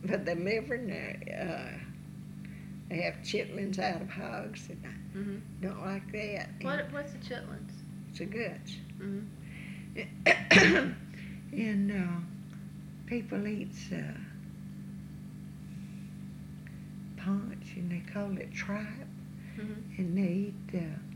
But the liver, they have chitlins out of hogs, and I Mhm. don't like that. What's the chitlins? It's the guts. Mhm. And people eat paunch, and they call it tripe, Mhm. and they eat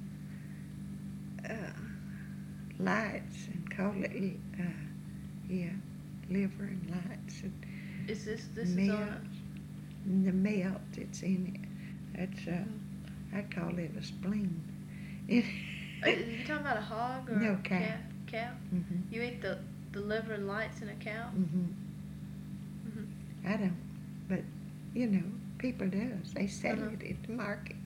lights and call it yeah, liver and lights and Is this is melt. on And the melt that's in it, that's Mhm. I call it a spleen. Are you talking about a hog or No, a cow. Cow? Mhm. You eat the liver and lights in a cow? Mhm. Mhm. I don't, but you know, people does. They sell Uh-huh. it at the market.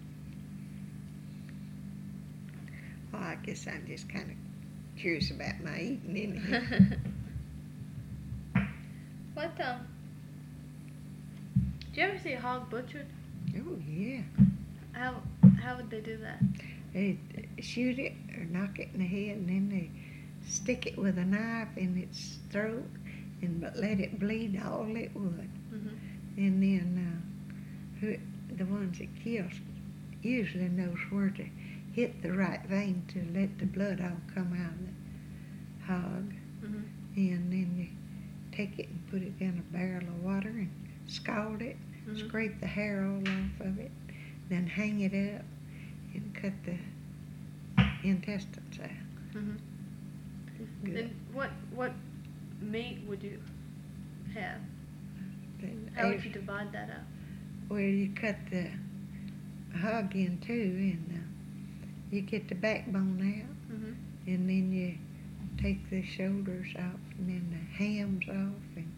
Well, I guess I'm just kind of curious about my eating anyhow. What do you ever see a hog butchered? Oh yeah, How how would they do that? they shoot it or knock it in the head, and then they stick it with a knife in its throat, and but let it bleed all it would, Mhm. and then the ones that kills usually knows where to hit the right vein to let the blood all come out of the hog, Mhm. and then you take it and put it in a barrel of water and scald it, Mhm. scrape the hair all off of it, then hang it up and cut the intestines out. Mhm. Good. Then what meat would you have? Then How would you divide that up? well, you cut the hog in two, and you get the backbone out, Mhm. and then you take the shoulders off, and then the hams off, and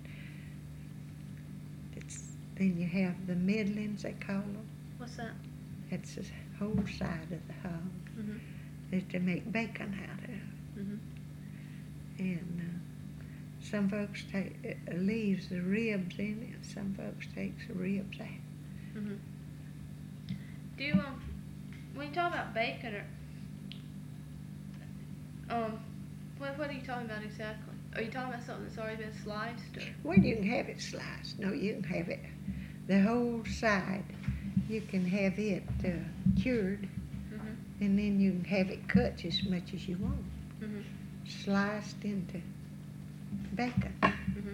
then you have the middlings, they call them. What's that? That's the whole side of the hog Mhm. that they make bacon out of. Mhm. And some folks leaves the ribs in it. Some folks takes the ribs out. Mhm. Do you when you talk about bacon or what are you talking about exactly? Are you talking about something that's already been sliced or? Well, you can have it sliced. No, you can have it the whole side. You can have it cured, Mhm. and then you can have it cut as much as you want, Mhm. sliced into bacon. Mhm.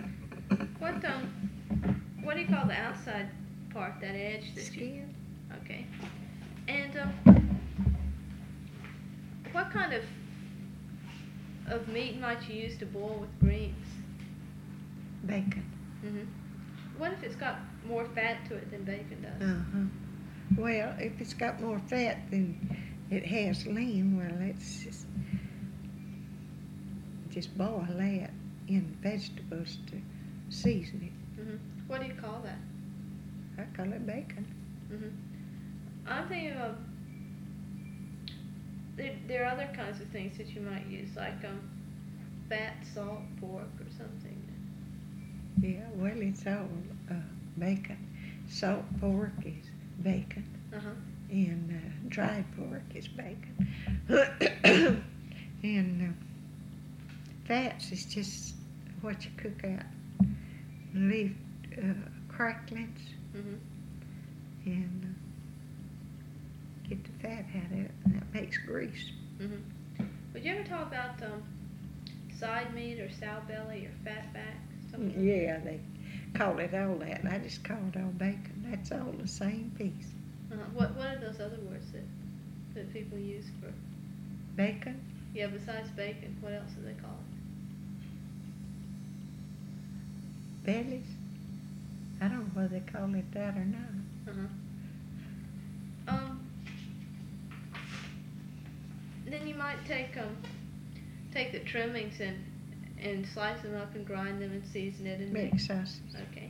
What do you call the outside part, that edge that you? Skin, Okay. And what kind of meat might you use to boil with greens? bacon. Mhm. What if it's got more fat to it than bacon does? Well, if it's got more fat than it has lean, well, let's just boil that in vegetables to season it. Mhm. What do you call that? I call it bacon. Mhm. I'm thinking of there are other kinds of things that you might use, like fat salt pork or something. Yeah, well, it's all bacon. Salt pork is bacon, Uh huh. and dried pork is bacon. And fats is just what you cook out. Leave cracklings Mhm. and get the fat out of it, and that makes grease. Mhm. Would you ever talk about side meat or sow belly or fat back? Something like Yeah, they call it all that. I just call it all bacon. That's all the same piece. that? What are those other words that people use for? Bacon, Yeah, besides bacon, what else do they call bellies. I don't know whether they call it that or not. it? Then you might take the trimmings and slice them up and grind them and season it and Make sausage. okay.